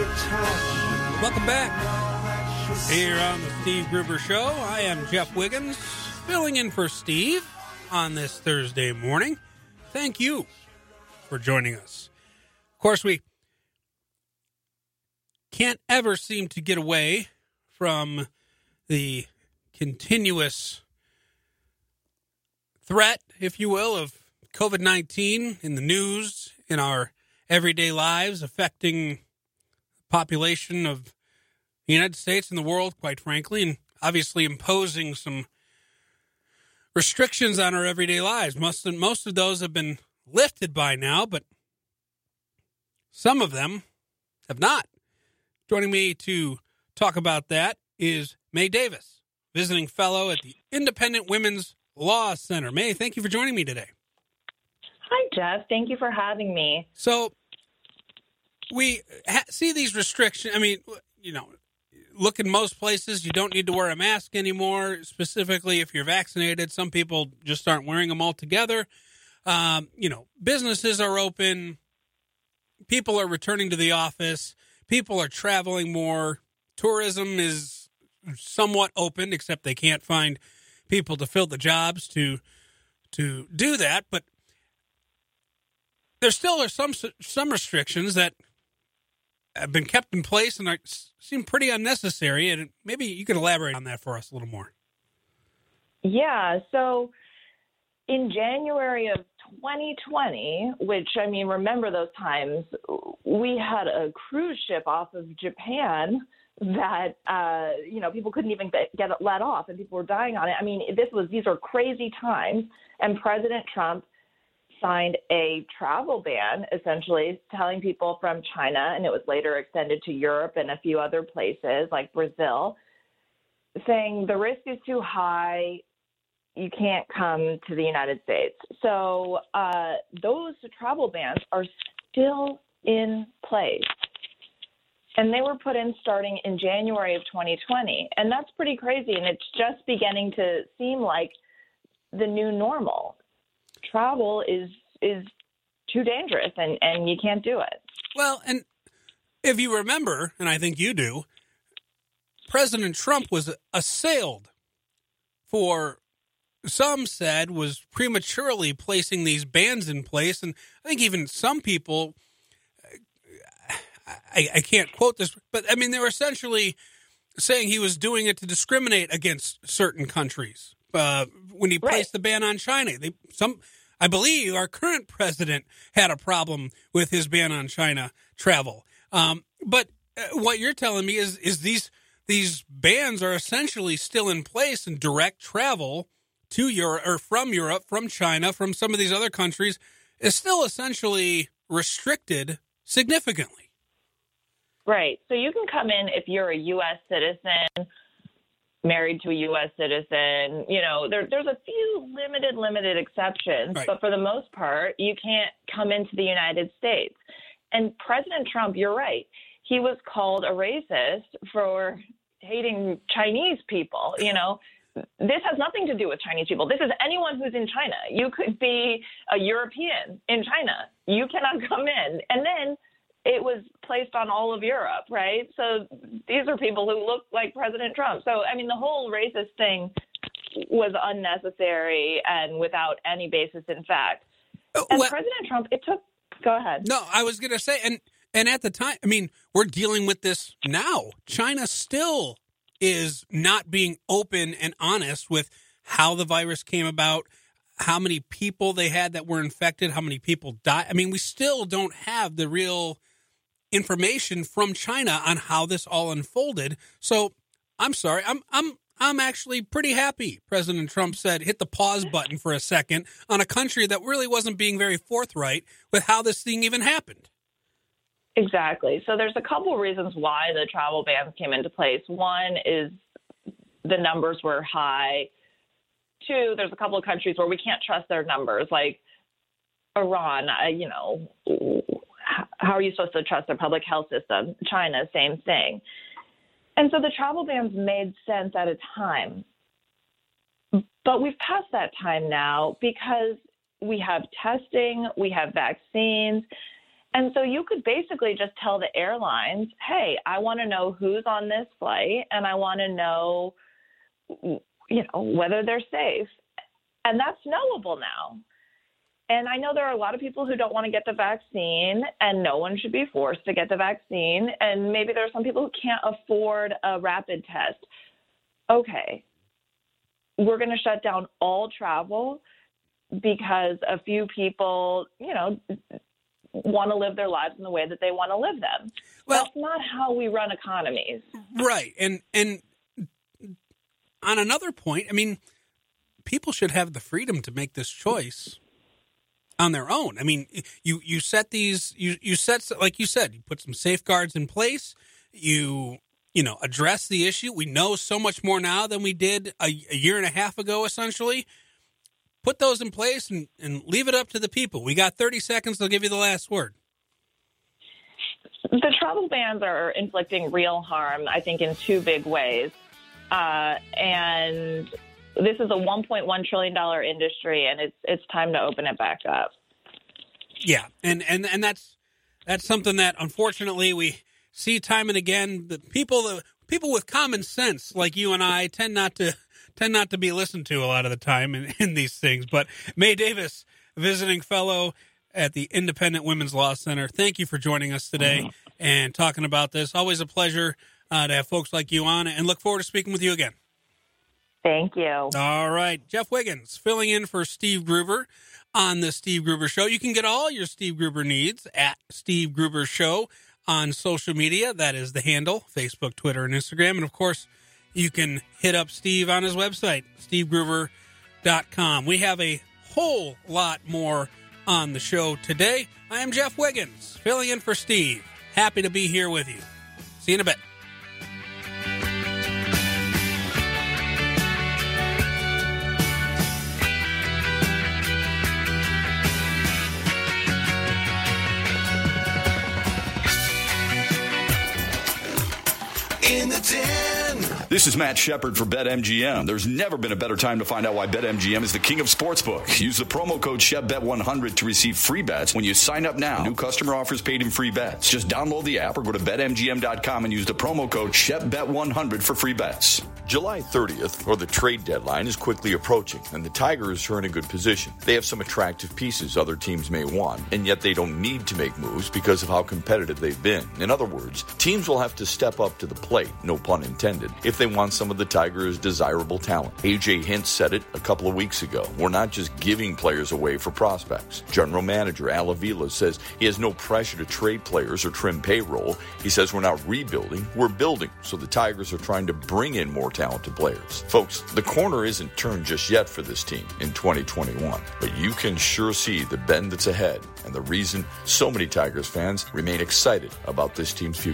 Welcome back here on the Steve Gruber Show. I am Jeff Wiggins, filling in for Steve on this Thursday morning. Thank you for joining us. Of course, we can't ever seem to get away from the continuous threat, if you will, of COVID-19 in the news, in our everyday lives, affecting the population of the United States and the world, quite frankly, and obviously imposing some restrictions on our everyday lives. Most of those have been lifted by now, but some of them have not. Joining me to talk about that is May Davis, visiting fellow at the Independent Women's Law Center. May, thank you for joining me today. Hi, Jeff. Thank you for having me. So we see these restrictions. I mean, you know, look in most places, you don't need to wear a mask anymore, specifically if you're vaccinated. Some people just aren't wearing them altogether. Businesses are open. People are returning to the office. People are traveling more. Tourism is somewhat open, except they can't find people to fill the jobs to do that. But there still are some restrictions that have been kept in place and seem pretty unnecessary. And maybe you could elaborate on that for us a little more. Yeah. So in January of 2020, which, I mean, remember those times, we had a cruise ship off of Japan that, people couldn't even get it let off and people were dying on it. I mean, these are crazy times. And President Trump signed a travel ban, essentially telling people from China, and it was later extended to Europe and a few other places like Brazil, saying the risk is too high, you can't come to the United States. So those travel bans are still in place. And they were put in starting in January of 2020. And that's pretty crazy. And it's just beginning to seem like the new normal. Travel is too dangerous and you can't do it. Well, and if you remember, and I think you do, President Trump was assailed for, some said, was prematurely placing these bans in place. And I think even some people, I can't quote this, but I mean, they were essentially saying he was doing it to discriminate against certain countries. When he placed the ban on China, I believe our current president had a problem with his ban on China travel. But what you're telling me is these bans are essentially still in place, and direct travel to Europe or from Europe, from China, from some of these other countries is still essentially restricted significantly. Right. So you can come in if you're a U.S. citizen, married to a U.S. citizen. You know, there's a few limited exceptions, right. But for the most part, you can't come into the United States. And President Trump, you're right, he was called a racist for hating Chinese people. You know, this has nothing to do with Chinese people. This is anyone who's in China. You could be a European in China. You cannot come in. And then it was placed on all of Europe, right? So these are people who look like President Trump. So, I mean, the whole racist thing was unnecessary and without any basis in fact. And President Trump, go ahead. No, I was going to say, and at the time, I mean, we're dealing with this now. China still is not being open and honest with how the virus came about, how many people they had that were infected, how many people died. I mean, we still don't have the real information from China on how this all unfolded. So I'm sorry. I'm actually pretty happy President Trump said hit the pause button for a second on a country that really wasn't being very forthright with how this thing even happened. Exactly. So there's a couple reasons why the travel bans came into place. One is the numbers were high. Two, there's a couple of countries where we can't trust their numbers, like Iran, how are you supposed to trust their public health system? China, same thing. And so the travel bans made sense at a time. But we've passed that time now because we have testing, we have vaccines, And so you could basically just tell the airlines, hey, I want to know who's on this flight, and I want to know, whether they're safe. And that's knowable now. And I know there are a lot of people who don't want to get the vaccine, and no one should be forced to get the vaccine. And maybe there are some people who can't afford a rapid test. Okay, we're going to shut down all travel because a few people, want to live their lives in the way that they want to live them. Well, that's not how we run economies. Right. And on another point, I mean, people should have the freedom to make this choice on their own. I mean, you set these, you set, like you said, you put some safeguards in place, you address the issue. We know so much more now than we did a year and a half ago, essentially. Put those in place and leave it up to the people. We got 30 seconds. They'll give you the last word. The travel bans are inflicting real harm, I think, in two big ways. And this is a $1.1 trillion industry, and it's time to open it back up. Yeah, and that's something that, unfortunately, we see time and again. The people with common sense, like you and I, tend not to be listened to a lot of the time in these things. But Mae Davis, visiting fellow at the Independent Women's Law Center, thank you for joining us today and talking about this. Always a pleasure to have folks like you on, and look forward to speaking with you again. Thank you. All right. Jeff Wiggins, filling in for Steve Gruber on the Steve Gruber Show. You can get all your Steve Gruber needs at Steve Gruber Show on social media. That is the handle, Facebook, Twitter, and Instagram. And, of course, you can hit up Steve on his website, stevegruber.com. We have a whole lot more on the show today. I am Jeff Wiggins, filling in for Steve. Happy to be here with you. See you in a bit. In the Den. This is Matt Shepard for BetMGM. There's never been a better time to find out why BetMGM is the king of sportsbook. Use the promo code ShepBet100 to receive free bets when you sign up now. New customer offers paid in free bets. Just download the app or go to BetMGM.com and use the promo code ShepBet100 for free bets. July 30th, or the trade deadline, is quickly approaching, and the Tigers are in a good position. They have some attractive pieces other teams may want, and yet they don't need to make moves because of how competitive they've been. In other words, teams will have to step up to the plate, no pun intended, if they want some of the Tigers' desirable talent. A.J. Hinch said it a couple of weeks ago. We're not just giving players away for prospects. General Manager Al Avila says he has no pressure to trade players or trim payroll. He says we're not rebuilding, we're building. So the Tigers are trying to bring in more talented players. Folks, the corner isn't turned just yet for this team in 2021, but you can sure see the bend that's ahead and the reason so many Tigers fans remain excited about this team's future.